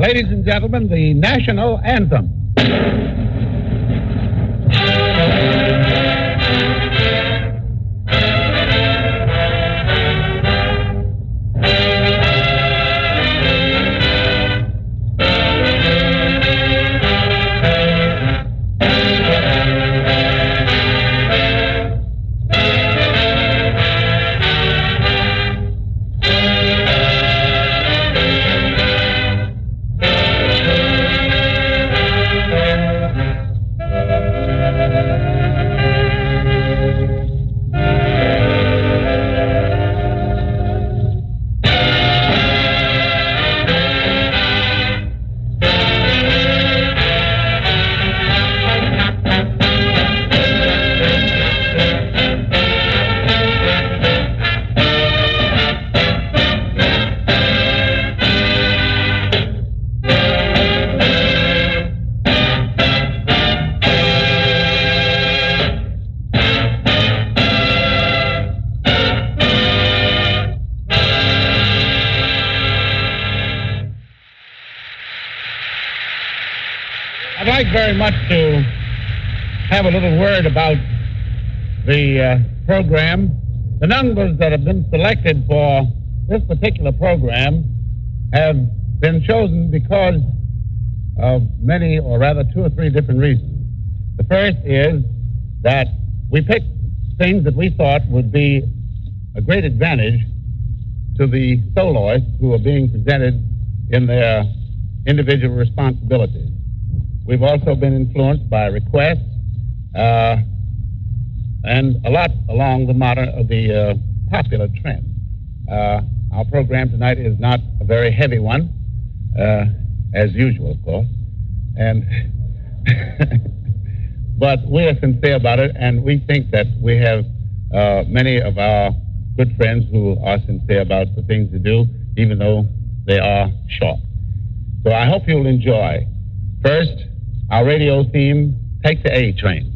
Ladies and gentlemen, the national anthem. I'd like very much to have a little word about the program. The numbers that have been selected for this particular program have been chosen because of many, or rather 2 or 3 different reasons. The first is that we picked things that we thought would be a great advantage to the soloists who are being presented in their individual responsibilities. We've also been influenced by requests and a lot along the popular trend. Our program tonight is not a very heavy one, as usual, of course, and but we are sincere about it, and we think that we have many of our good friends who are sincere about the things they do, even though they are short. So I hope you'll enjoy. First, our radio theme, Take the A Train.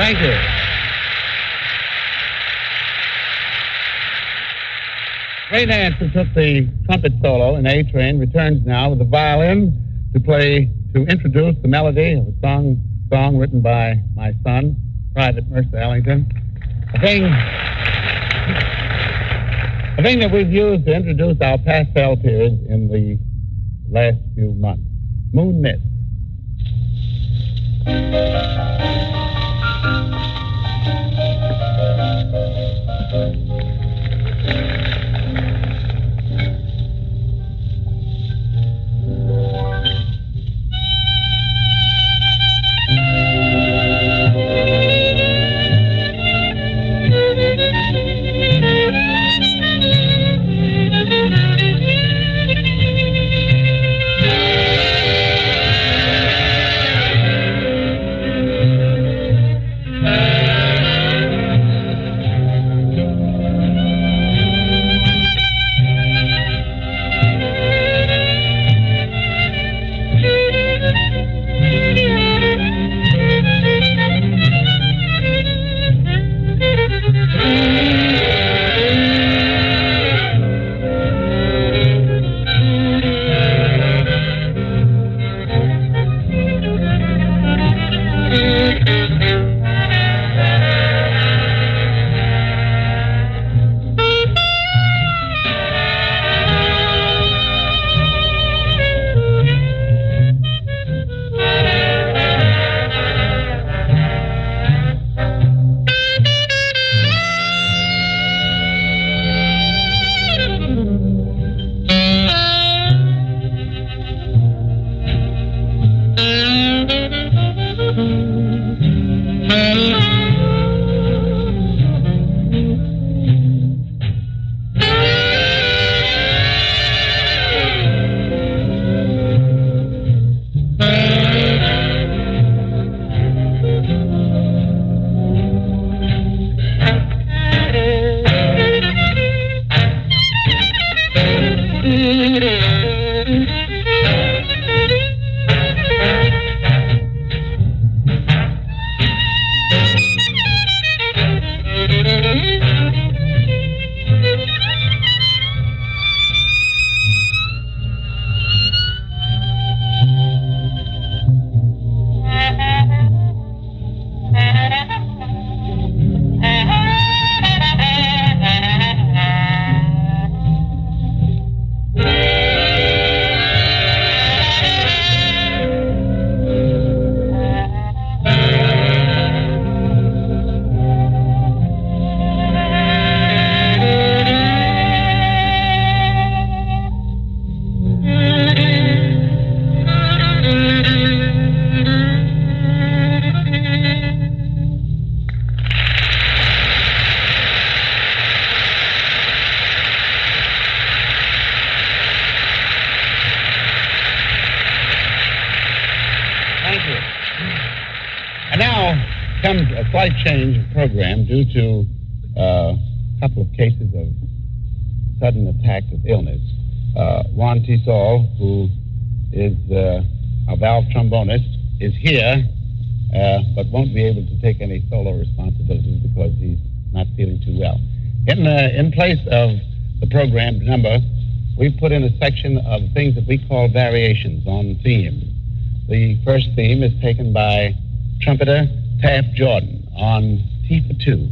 Thank you. Ray Nance, who took the trumpet solo in A Train, returns now with the violin to introduce the melody of a song written by my son, Private Mercer Ellington. A thing that we've used to introduce our pastel periods in the last few months. Moon Mist. Comes a slight change of program due to a couple of cases of sudden attacks of illness. Juan Tisol, who is a valve trombonist, is here, but won't be able to take any solo responsibilities because he's not feeling too well. In place of the program number, we've put in a section of things that we call variations on theme. The first theme is taken by trumpeter Taft Jordan on T for Two.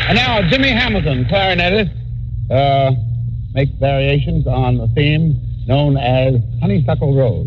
And now Jimmy Hamilton, clarinetist, makes variations on the theme known as Honeysuckle Rose.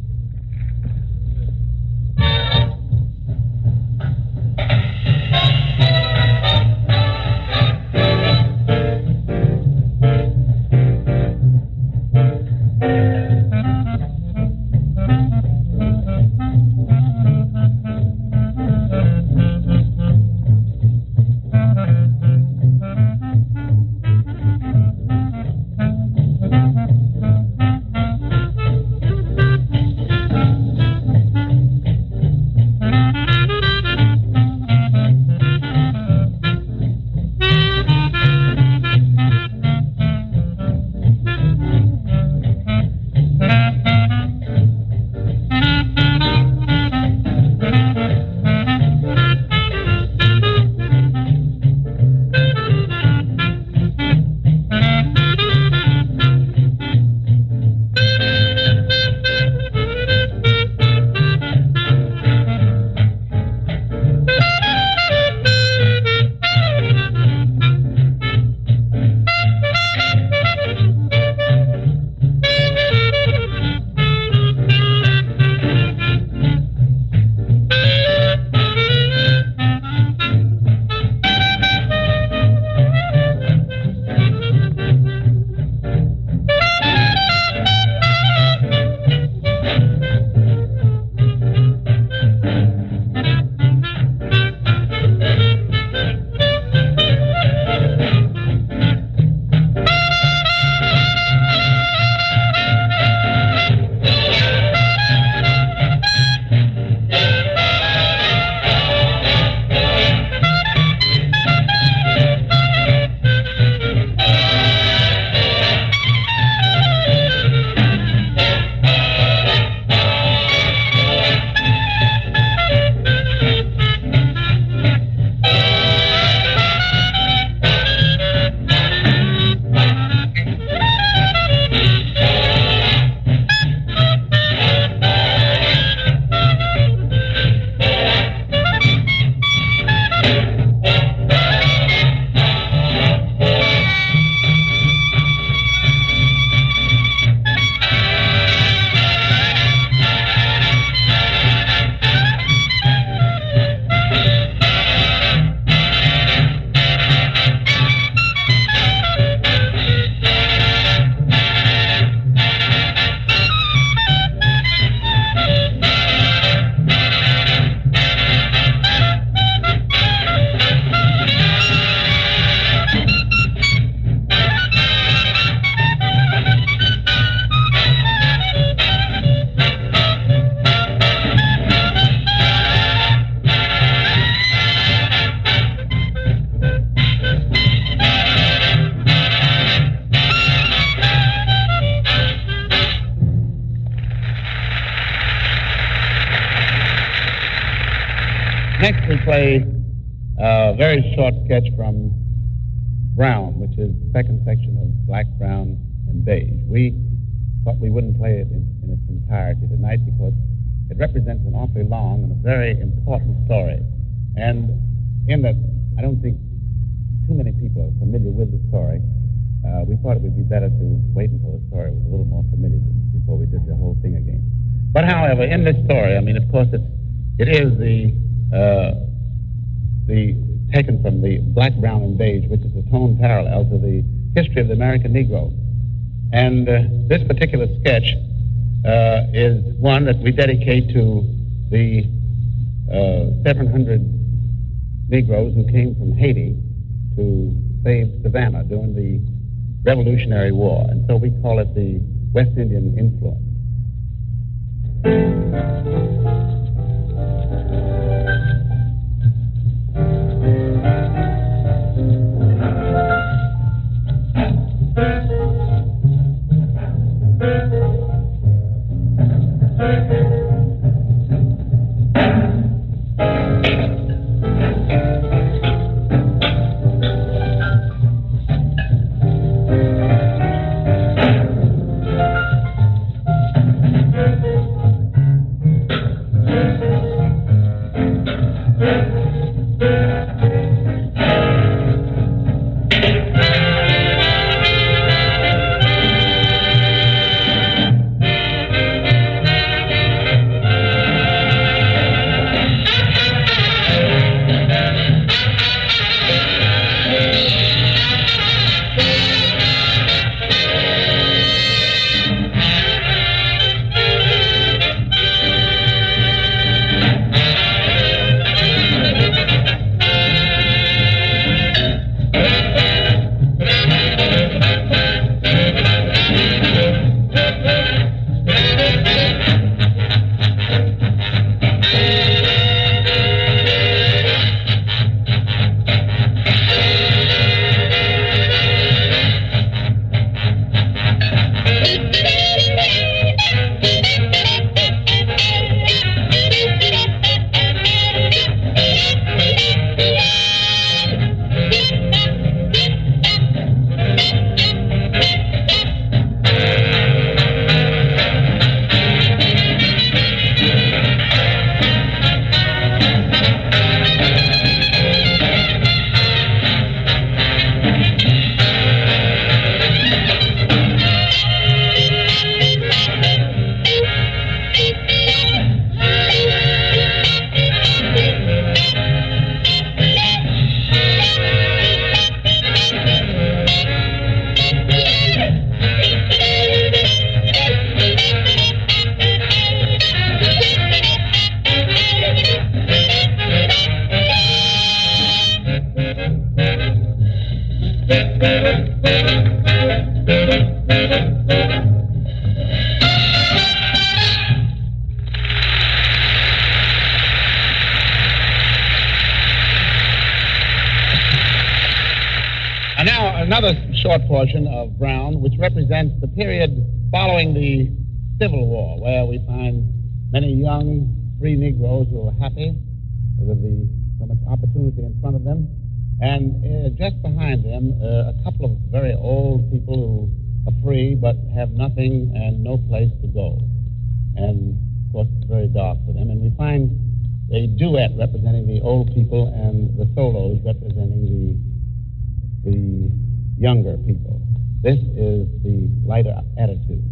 Next, we play a very short sketch from Brown, which is the second section of Black, Brown, and Beige. We thought we wouldn't play it in its entirety tonight because it represents an awfully long and a very important story. And in that, I don't think too many people are familiar with the story. We thought it would be better to wait until the story was a little more familiar before we did the whole thing again. But however, in this story, I mean, of course, it is the taken from the Black, Brown, and Beige, which is a tone parallel to the history of the American Negro. And this particular sketch is one that we dedicate to the 700 Negroes who came from Haiti to save Savannah during the Revolutionary War. And so we call it the West Indian influence. another short portion of Brown, which represents the period following the Civil War, where we find many young, free Negroes who are happy with so much opportunity in front of them. And just behind them, a couple of very old people who are free but have nothing and no place to go. And, of course, it's very dark for them. And we find a duet representing the old people and the solos representing the younger people. This is the lighter attitude.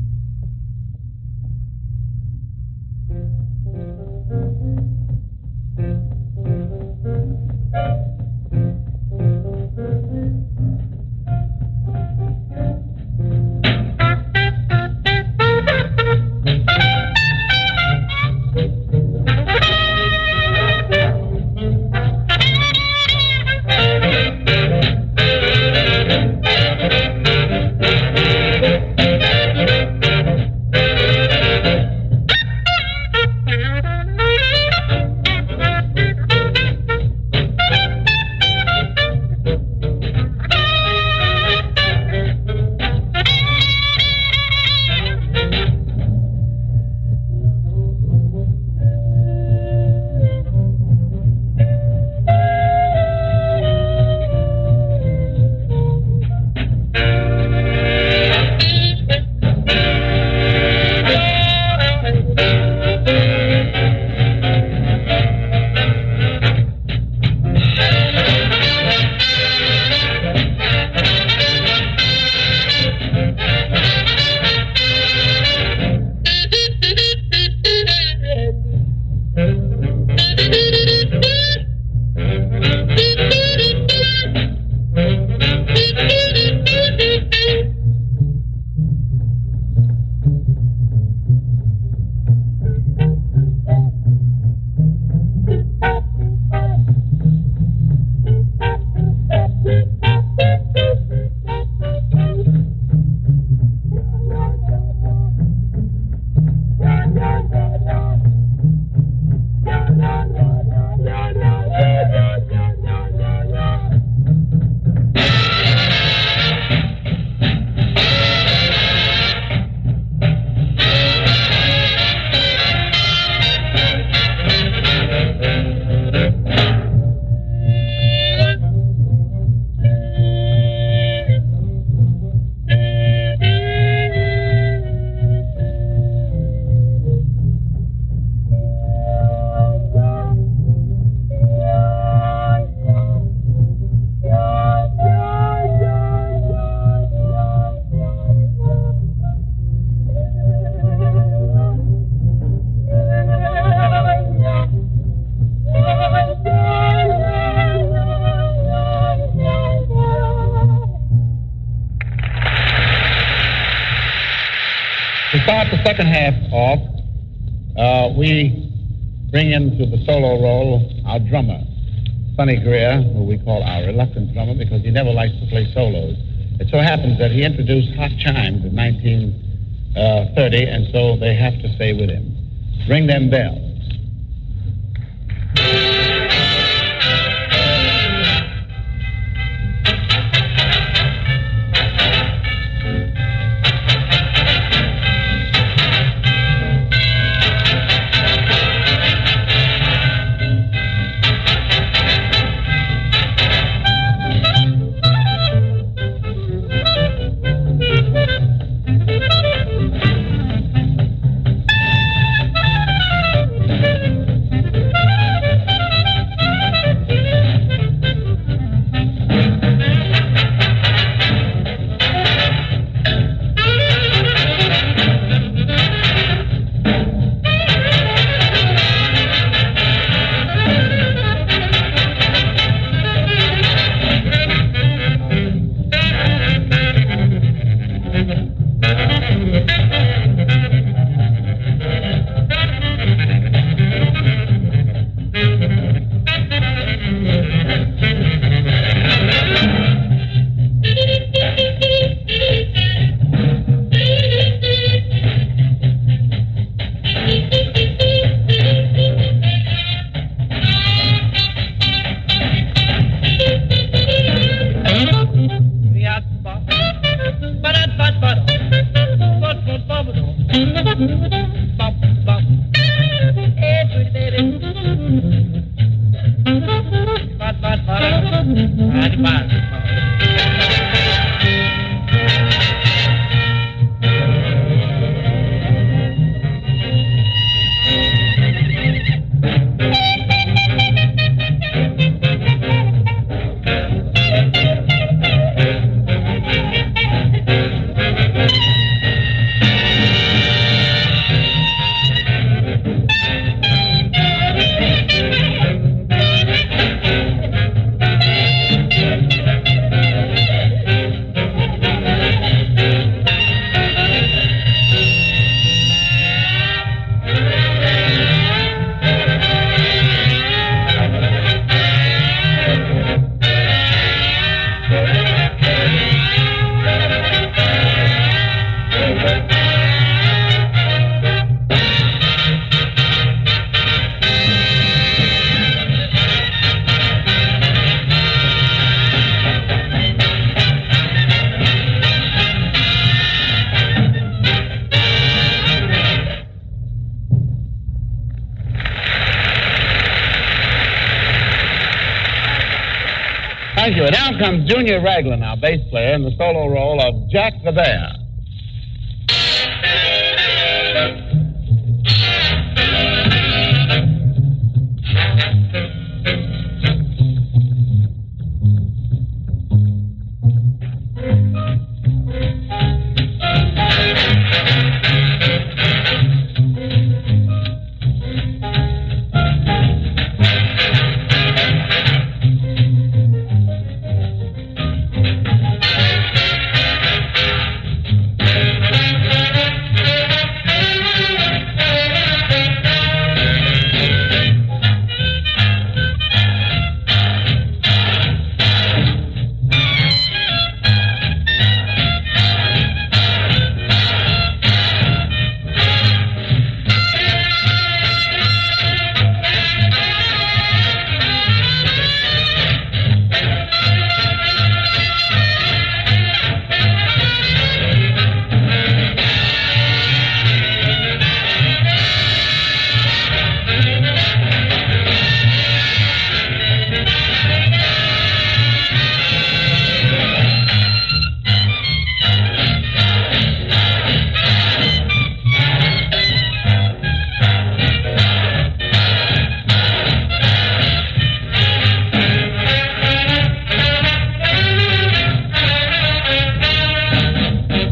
To start the second half off, we bring into the solo role our drummer, Sonny Greer, who we call our reluctant drummer because he never likes to play solos. It so happens that he introduced hot chimes in 1930, and so they have to stay with him. Ring them bells. Thank you. And now comes Junior Raglan, our bass player, in the solo role of Jack the Bear.